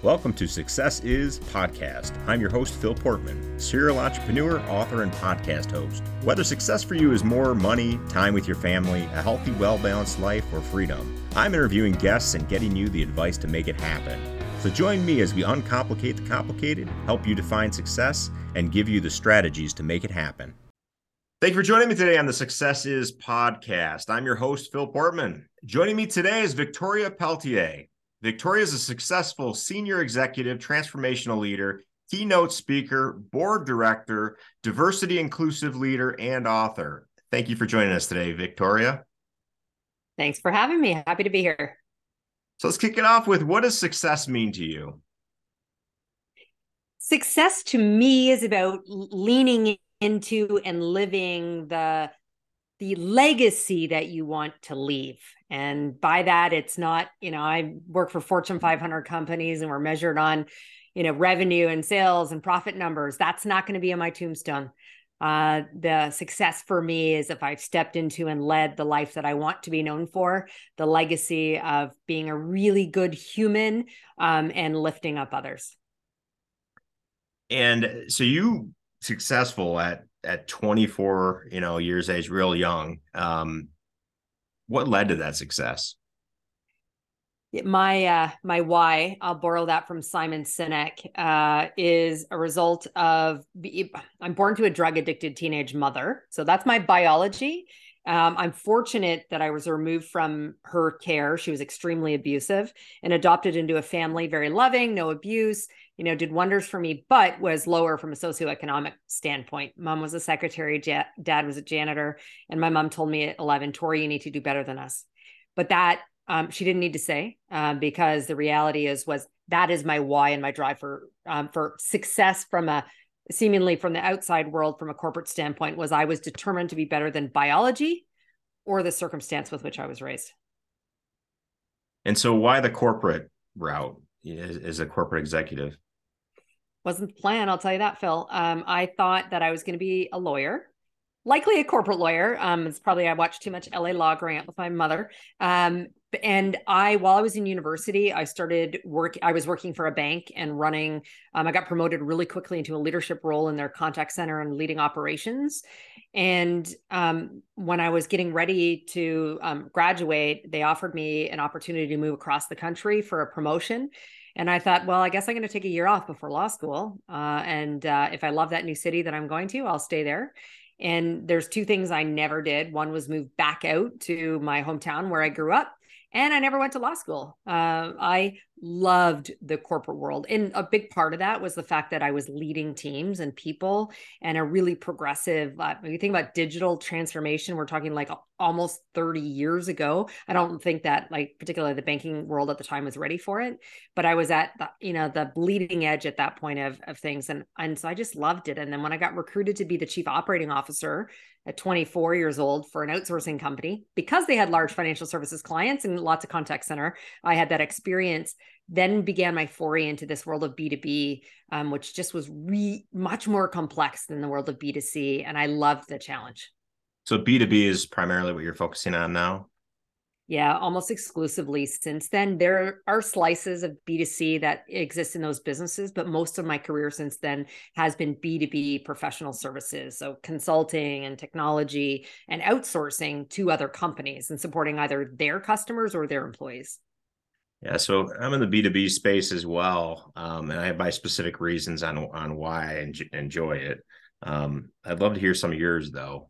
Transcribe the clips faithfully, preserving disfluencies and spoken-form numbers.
Welcome to Success Is Podcast. I'm your host, Phil Portman, serial entrepreneur, author, and podcast host. Whether success for you is more money, time with your family, a healthy, well-balanced life, or freedom, I'm interviewing guests and getting you the advice to make it happen. So join me as we uncomplicate the complicated, help you define success, and give you the strategies to make it happen. Thank you for joining me today on the Success Is Podcast. I'm your host, Phil Portman. Joining me today is Victoria Peltier. Victoria is a successful senior executive, transformational leader, keynote speaker, board director, diversity inclusive leader, and author. Thank you for joining us today, Victoria. Thanks for having me. Happy to be here. So let's kick it off with, what does success mean to you? Success to me is about leaning into and living the the legacy that you want to leave. And by that, it's not, you know, I work for Fortune five hundred companies and we're measured on, you know, revenue and sales and profit numbers. That's not going to be on my tombstone. Uh, the success for me is if I've stepped into and led the life that I want to be known for, the legacy of being a really good human um, and lifting up others. And so you successful at at twenty-four, you know, years age, real young. Um, what led to that success? My uh, my why, I'll borrow that from Simon Sinek, uh, is a result of, I'm born to a drug addicted teenage mother. So that's my biology. Um, I'm fortunate that I was removed from her care. She was extremely abusive and adopted into a family, very loving, no abuse, you know, did wonders for me, but was lower from a socioeconomic standpoint. Mom was a secretary, ja- dad was a janitor. And my mom told me at eleven, Tori, you need to do better than us. But that um, she didn't need to say, uh, because the reality is, was that is my why and my drive for, um, for success from a, seemingly from the outside world, from a corporate standpoint, was I was determined to be better than biology or the circumstance with which I was raised. And so why the corporate route as, as a corporate executive? Wasn't the plan, I'll tell you that, Phil. Um, I thought that I was going to be a lawyer, likely a corporate lawyer. Um, it's probably, I watched too much L A Law growing up with my mother. Um, and I, while I was in university, I started work. I was working for a bank and running, um, I got promoted really quickly into a leadership role in their contact center and leading operations. And um, when I was getting ready to um, graduate, they offered me an opportunity to move across the country for a promotion. And I thought, well, I guess I'm going to take a year off before law school. Uh, and uh, if I love that new city that I'm going to, I'll stay there. And there's two things I never did. One was move back out to my hometown where I grew up. And I never went to law school. Uh, I loved the corporate world. And a big part of that was the fact that I was leading teams and people and a really progressive, uh, when you think about digital transformation, we're talking like almost thirty years ago. I don't think that, like, particularly the banking world at the time was ready for it, but I was at the, you know, the bleeding edge at that point of, of things. And, and so I just loved it. And then when I got recruited to be the chief operating officer at twenty-four years old for an outsourcing company, because they had large financial services clients and lots of contact center, I had that experience. Then began my foray into this world of B two B, um, which just was re- much more complex than the world of B two C. And I loved the challenge. So B two B is primarily what you're focusing on now? Yeah, almost exclusively since then. There are slices of B two C that exist in those businesses, but most of my career since then has been B two B professional services. So consulting and technology and outsourcing to other companies and supporting either their customers or their employees. Yeah, so I'm in the B two B space as well, um, and I have my specific reasons on on why I en- enjoy it. Um, I'd love to hear some of yours, though.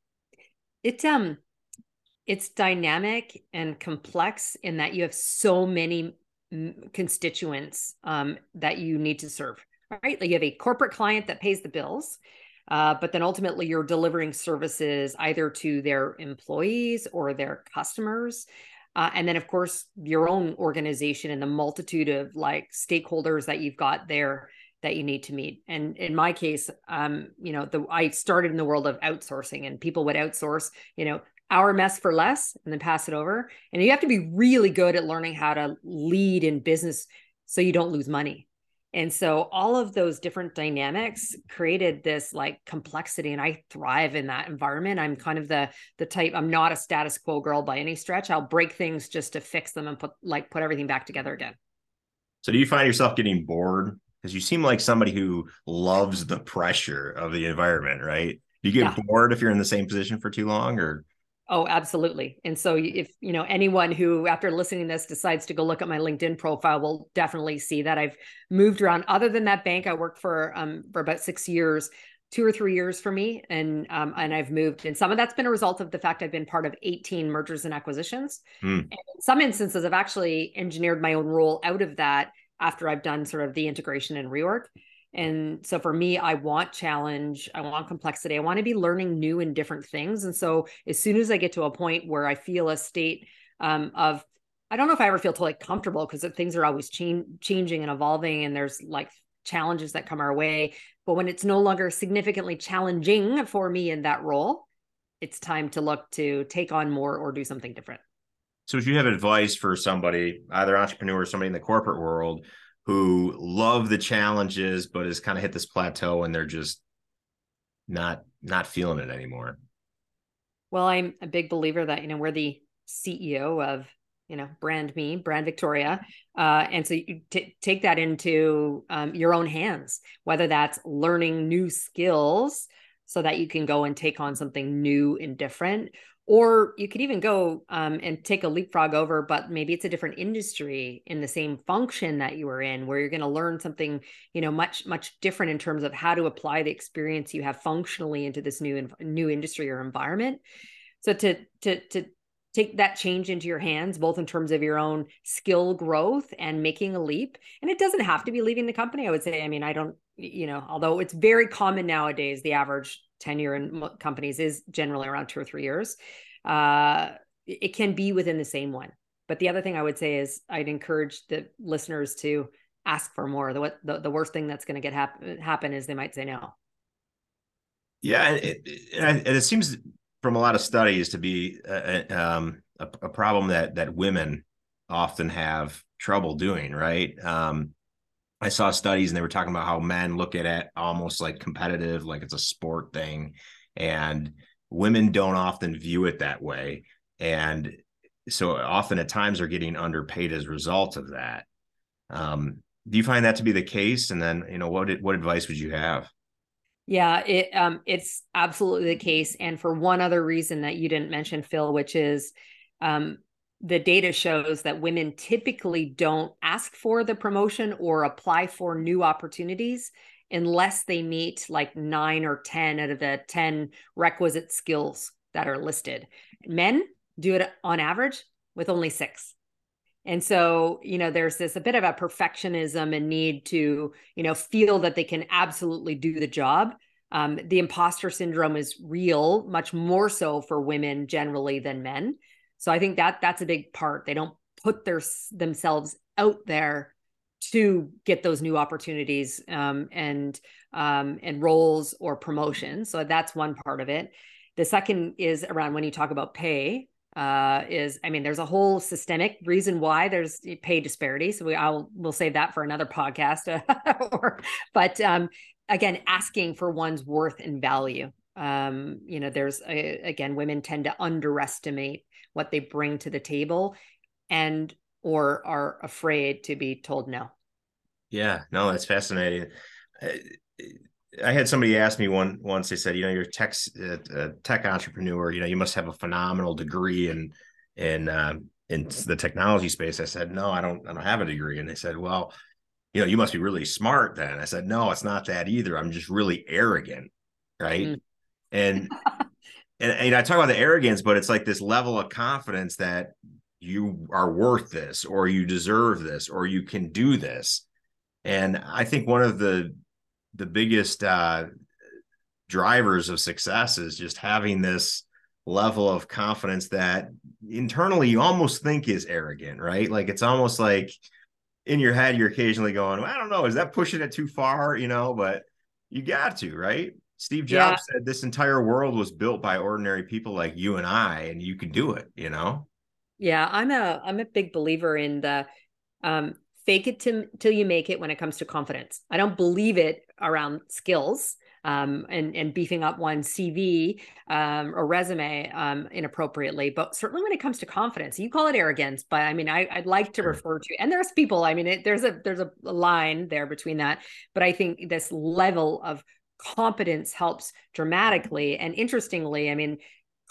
It um, it's dynamic and complex in that you have so many constituents um, that you need to serve. Right, like you have a corporate client that pays the bills, uh, but then ultimately you're delivering services either to their employees or their customers. Uh, and then, of course, your own organization and the multitude of like stakeholders that you've got there that you need to meet. And in my case, um, you know, the I started in the world of outsourcing, and people would outsource, you know, our mess for less and then pass it over. And you have to be really good at learning how to lead in business so you don't lose money. And so all of those different dynamics created this like complexity, and I thrive in that environment. I'm kind of the the type, I'm not a status quo girl by any stretch. I'll break things just to fix them and put like put everything back together again. So do you find yourself getting bored? Because you seem like somebody who loves the pressure of the environment, right? Do you get Yeah. bored if you're in the same position for too long, or? Oh, absolutely. And so if, you know, anyone who after listening to this decides to go look at my LinkedIn profile will definitely see that I've moved around. Other than that bank, I worked for um for about six years, two or three years for me. And um and I've moved. And some of that's been a result of the fact I've been part of eighteen mergers and acquisitions. Hmm. And in some instances, I've actually engineered my own role out of that after I've done sort of the integration and reorg. And so for me, I want challenge, I want complexity, I want to be learning new and different things. And so as soon as I get to a point where I feel a state um, of, I don't know if I ever feel totally comfortable because things are always change, changing and evolving, and there's like challenges that come our way. But when it's no longer significantly challenging for me in that role, it's time to look to take on more or do something different. So if you have advice for somebody, either entrepreneur or somebody in the corporate world who love the challenges, but has kind of hit this plateau and they're just not not feeling it anymore. Well, I'm a big believer that, you know, we're the C E O of, you know, brand me, brand Victoria. Uh, and so you t- take that into um, your own hands, whether that's learning new skills so that you can go and take on something new and different. Or you could even go um, and take a leapfrog over, but maybe it's a different industry in the same function that you were in, where you're going to learn something, you know, much, much different in terms of how to apply the experience you have functionally into this new, new industry or environment. So to, to, to take that change into your hands, both in terms of your own skill growth and making a leap. And it doesn't have to be leaving the company. I would say, I mean, I don't, you know, although it's very common nowadays, the average tenure in companies is generally around two or three years. Uh, it can be within the same one. But the other thing I would say is I'd encourage the listeners to ask for more. The, the, the worst thing that's going to get happen, happen is they might say no. Yeah. It, it, and it seems from a lot of studies to be a, um, a, a problem that, that women often have trouble doing, right? Um, I saw studies and they were talking about how men look at it almost like competitive, like it's a sport thing. And women don't often view it that way. And so often at times they're getting underpaid as a result of that. Um, do you find that to be the case? And then, you know, what, what advice would you have? Yeah, it um it's absolutely the case. And for one other reason that you didn't mention, Phil, which is um the data shows that women typically don't ask for the promotion or apply for new opportunities unless they meet like nine or ten out of the ten requisite skills that are listed. Men do it on average with only six. And so, you know, there's this a bit of a perfectionism and need to, you know, feel that they can absolutely do the job. Um, the imposter syndrome is real, much more so for women generally than men. So I think that that's a big part. They don't put their themselves out there to get those new opportunities um, and um, and roles or promotions. So that's one part of it. The second is around when you talk about pay. Uh, is I mean, there's a whole systemic reason why there's pay disparity. So we I'll we'll save that for another podcast. or, but um, again, asking for one's worth and value. Um, you know, there's a, again, women tend to underestimate what they bring to the table, and or are afraid to be told no. Yeah, no, that's fascinating. I, I had somebody ask me one once. They said, you know, you're a tech uh, tech entrepreneur. You know, you must have a phenomenal degree in in um, in the technology space. I said, no, I don't. I don't have a degree. And they said, well, you know, you must be really smart then. I said, no, it's not that either. I'm just really arrogant, right? Mm. And and, and I talk about the arrogance, but it's like this level of confidence that you are worth this, or you deserve this, or you can do this. And I think one of the the biggest uh, drivers of success is just having this level of confidence that internally you almost think is arrogant, right? Like it's almost like in your head, you're occasionally going, well, I don't know, is that pushing it too far? You know, but you got to, right? Steve Yeah. Jobs said this entire world was built by ordinary people like you and I, and you can do it, you know? Yeah. I'm a, I'm a big believer in the, um, fake it till, till you make it when it comes to confidence. I don't believe it around skills. um, and, and beefing up one's C V um, or resume um, inappropriately. But certainly when it comes to confidence, you call it arrogance, but I mean, I, I'd like to Sure. refer to, and there's people, I mean, it, there's a, there's a line there between that, but I think this level of competence helps dramatically. And interestingly, I mean,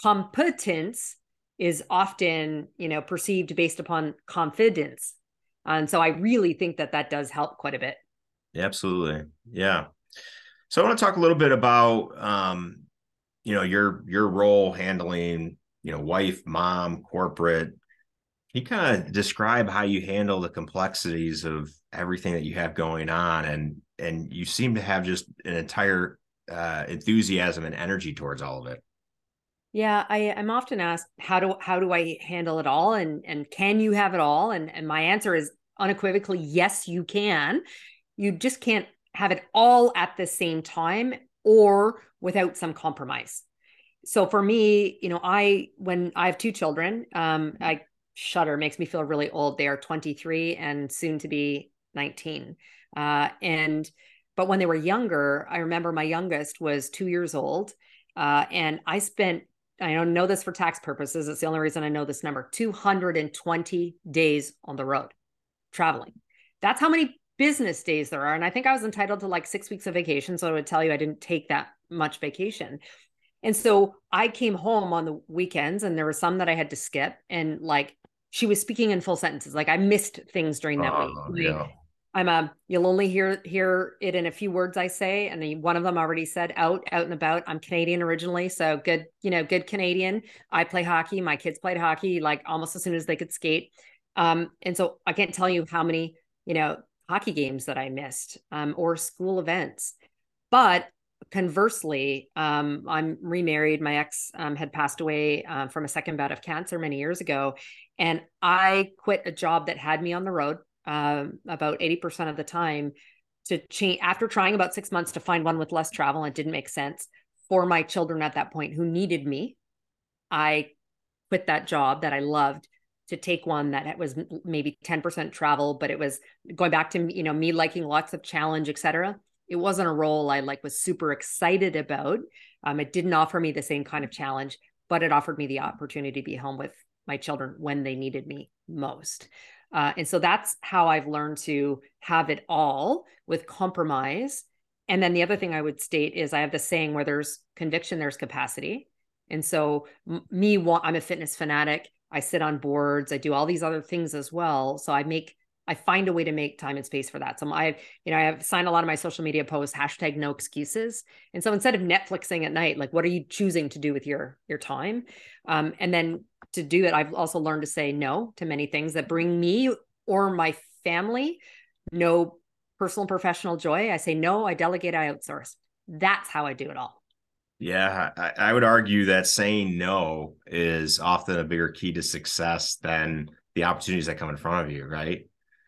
competence is often, you know, perceived based upon confidence. And so I really think that that does help quite a bit. Absolutely. Yeah. So I want to talk a little bit about, um, you know, your, your role handling, you know, wife, mom, corporate. Can you kind of describe how you handle the complexities of everything that you have going on? And, and you seem to have just an entire uh, enthusiasm and energy towards all of it. Yeah, I, I'm often asked, how do how do I handle it all? And and can you have it all? And and my answer is unequivocally, yes, you can. You just can't have it all at the same time or without some compromise. So for me, you know, I when I have two children, um, I shudder, makes me feel really old. They are twenty-three and soon to be nineteen. Uh, and but when they were younger, I remember my youngest was two years old. Uh, and I spent I don't know this for tax purposes. It's the only reason I know this number, two hundred twenty days on the road traveling. That's how many business days there are. And I think I was entitled to like six weeks of vacation. So I would tell you I didn't take that much vacation. And so I came home on the weekends and there were some that I had to skip. And like she was speaking in full sentences. Like I missed things during that week. Oh, yeah. I'm a, you'll only hear hear it in a few words I say. And one of them already said out, out and about. I'm Canadian originally. So good, you know, good Canadian. I play hockey. My kids played hockey like almost as soon as they could skate. Um, and so I can't tell you how many, you know, hockey games that I missed um, or school events. But conversely, um, I'm remarried. My ex um, had passed away uh, from a second bout of cancer many years ago. And I quit a job that had me on the road um, about eighty percent of the time to change after trying about six months to find one with less travel. And it didn't make sense for my children at that point who needed me. I quit that job that I loved to take one that was maybe ten percent travel, but it was going back to, you know, me liking lots of challenge, et cetera. It wasn't a role I like was super excited about. Um, it didn't offer me the same kind of challenge, but it offered me the opportunity to be home with my children when they needed me most. Uh, and so that's how I've learned to have it all with compromise. And then the other thing I would state is I have the saying where there's conviction, there's capacity. And so m- me, I'm a fitness fanatic. I sit on boards. I do all these other things as well. So I make, I find a way to make time and space for that. So I, you know, I have signed a lot of my social media posts, hashtag no excuses. And so instead of Netflixing at night, like, what are you choosing to do with your, your time? Um, and then to do it, I've also learned to say no to many things that bring me or my family no personal and professional joy. I say no, I delegate, I outsource. That's how I do it all. Yeah, I, I would argue that saying no is often a bigger key to success than the opportunities that come in front of you, right?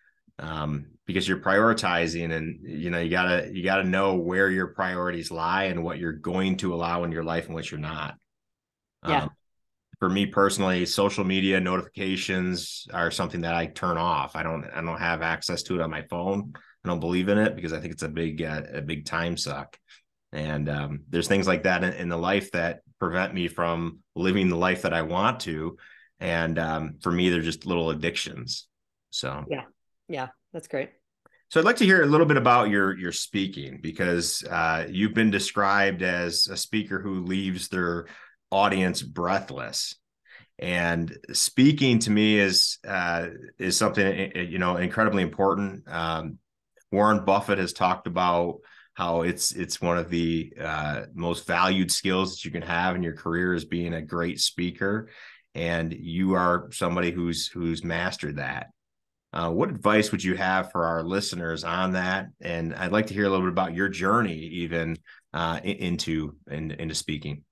Um, because you're prioritizing, and you know, you gotta you gotta know where your priorities lie and what you're going to allow in your life and what you're not. Yeah. Um, for me personally, social media notifications are something that I turn off. I don't I don't have access to it on my phone. I don't believe in it because I think it's a big uh, a big time suck. And um, there's things like that in, in the life that prevent me from living the life that I want to. And um, for me, they're just little addictions. So yeah, yeah, that's great. So I'd like to hear a little bit about your your speaking, because uh, you've been described as a speaker who leaves their audience breathless. And speaking to me is uh, is something, you know, incredibly important. Um, Warren Buffett has talked about how it's it's one of the uh, most valued skills that you can have in your career is being a great speaker, and you are somebody who's who's mastered that. Uh, what advice would you have for our listeners on that? And I'd like to hear a little bit about your journey, even uh, into in, into speaking.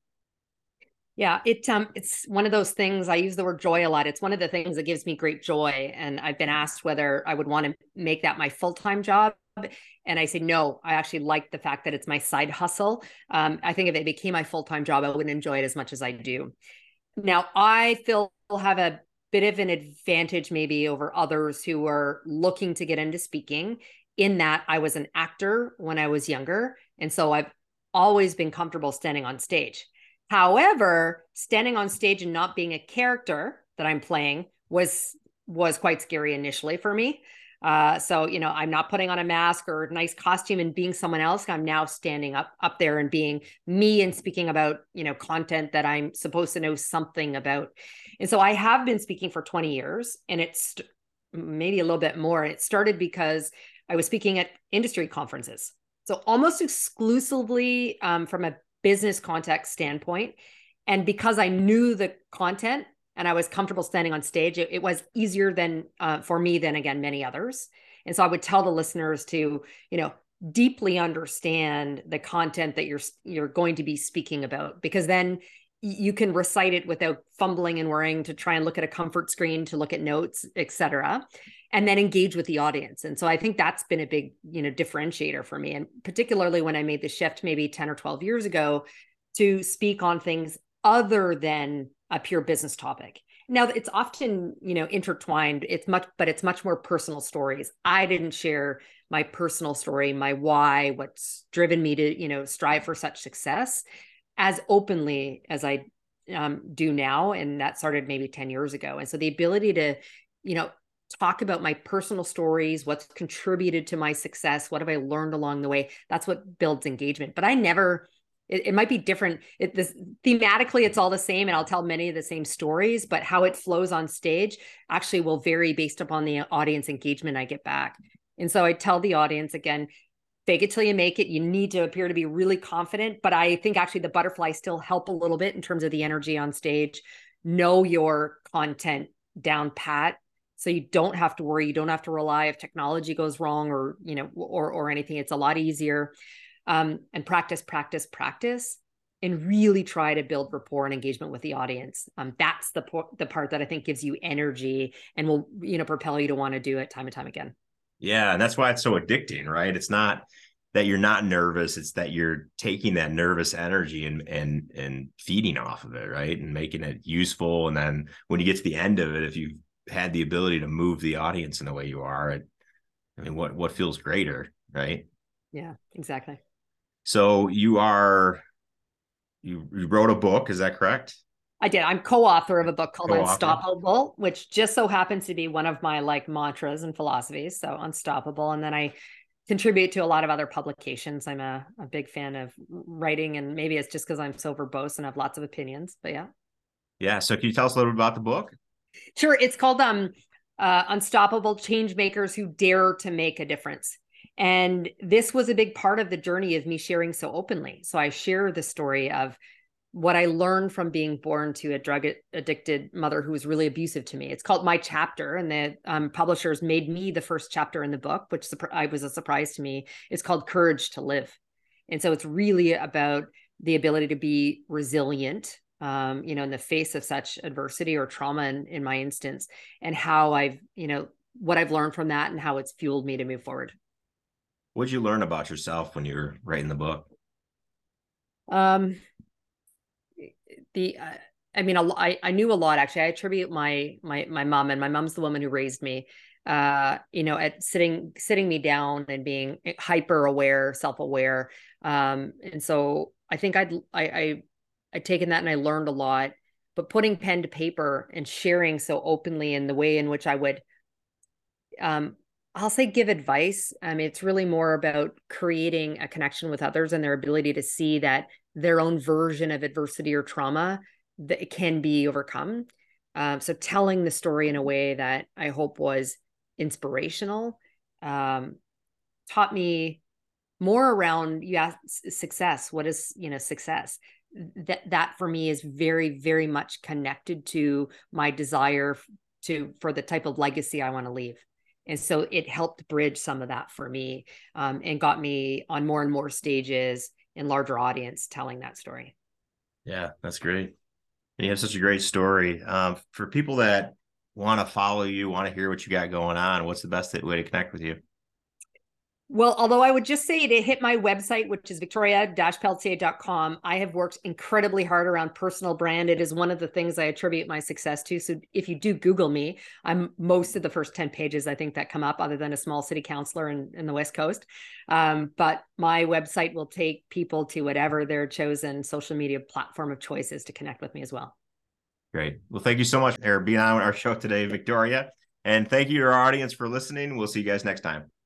Yeah, it um it's one of those things. I use the word joy a lot. It's one of the things that gives me great joy. And I've been asked whether I would want to make that my full-time job. And I say, no, I actually like the fact that it's my side hustle. Um, I think if it became my full-time job, I wouldn't enjoy it as much as I do. Now, I feel have a bit of an advantage maybe over others who are looking to get into speaking, in that I was an actor when I was younger. And so I've always been comfortable standing on stage. However, standing on stage and not being a character that I'm playing was was quite scary initially for me. Uh, so, you know, I'm not putting on a mask or a nice costume and being someone else. I'm now standing up up there and being me and speaking about, you know, content that I'm supposed to know something about. And so I have been speaking for twenty years, and it's maybe a little bit more. It started because I was speaking at industry conferences. So almost exclusively um, from a business context standpoint. And because I knew the content and I was comfortable standing on stage, it, it was easier than uh, for me than, again, many others. And so I would tell the listeners to, you know, deeply understand the content that you're you're going to be speaking about, because then you can recite it without fumbling and worrying to try and look at a comfort screen, to look at notes, et cetera, and then engage with the audience. And so I think that's been a big, you know, differentiator for me. And particularly when I made the shift maybe ten or twelve years ago to speak on things other than a pure business topic. Now, it's often, you know, intertwined. It's much, but it's much more personal stories. I didn't share my personal story, my why, what's driven me to, you know, strive for such success as openly as I um, do now. And that started maybe ten years ago. And so the ability to, you know, talk about my personal stories, what's contributed to my success, what have I learned along the way, that's what builds engagement. But I never, it, it might be different. It, this, thematically, it's all the same, and I'll tell many of the same stories, but how it flows on stage actually will vary based upon the audience engagement I get back. And so I tell the audience, again, fake it till you make it. You need to appear to be really confident, but I think actually the butterflies still help a little bit in terms of the energy on stage. Know your content down pat, so you don't have to worry. You don't have to rely if technology goes wrong or, you know, or, or anything. It's a lot easier. Um, and practice, practice, practice, and really try to build rapport and engagement with the audience. Um, that's the, the part that I think gives you energy and will, you know, propel you to want to do it time and time again. Yeah. And that's why it's so addicting, right? It's not that you're not nervous. It's that you're taking that nervous energy and, and, and feeding off of it, right? And making it useful. And then when you get to the end of it, if you've had the ability to move the audience in the way you are, it, I mean, what, what feels greater, right? Yeah, exactly. So you are, you, you wrote a book, is that correct? I did. I'm co-author of a book called Co-author. Unstoppable, which just so happens to be one of my like mantras and philosophies. So Unstoppable. And then I contribute to a lot of other publications. I'm a, a big fan of writing, and maybe it's just because I'm so verbose and have lots of opinions, but yeah. Yeah. So can you tell us a little bit about the book? Sure. It's called um, uh, Unstoppable: Change Makers Who Dare to Make a Difference. And this was a big part of the journey of me sharing so openly. So I share the story of what I learned from being born to a drug addicted mother who was really abusive to me. It's called My Chapter, and the um, publishers made me the first chapter in the book, which I was a surprise to me. It's called Courage to Live. And so it's really about the ability to be resilient, um, you know, in the face of such adversity or trauma in, in my instance, and how I've, you know, what I've learned from that and how it's fueled me to move forward. What did you learn about yourself when you were writing the book? Um, the, uh, I mean, a, I, I knew a lot, actually. I attribute my, my, my mom, and my mom's the woman who raised me, uh, you know, at sitting, sitting me down and being hyper aware, self-aware. Um, and so I think I'd, I, I, I'd taken that and I learned a lot, but putting pen to paper and sharing so openly in the way in which I would, um, I'll say give advice. I mean, it's really more about creating a connection with others and their ability to see that their own version of adversity or trauma that it can be overcome. Um, so telling the story in a way that I hope was inspirational, um, taught me more around, you asked, success. What is, you know, success? That, that for me is very, very much connected to my desire to, for the type of legacy I want to leave. And so it helped bridge some of that for me, um, and got me on more and more stages in larger audience telling that story. Yeah, that's great. And you have such a great story. Um, for people that want to follow you, want to hear what you got going on, what's the best way to connect with you? Well, although I would just say to hit my website, which is victoria dash peltier dot com, I have worked incredibly hard around personal brand. It is one of the things I attribute my success to. So if you do Google me, I'm most of the first ten pages, I think, that come up, other than a small city councilor in, in the West Coast. Um, but my website will take people to whatever their chosen social media platform of choice is to connect with me as well. Great. Well, thank you so much for being on our show today, Victoria. And thank you to our audience for listening. We'll see you guys next time.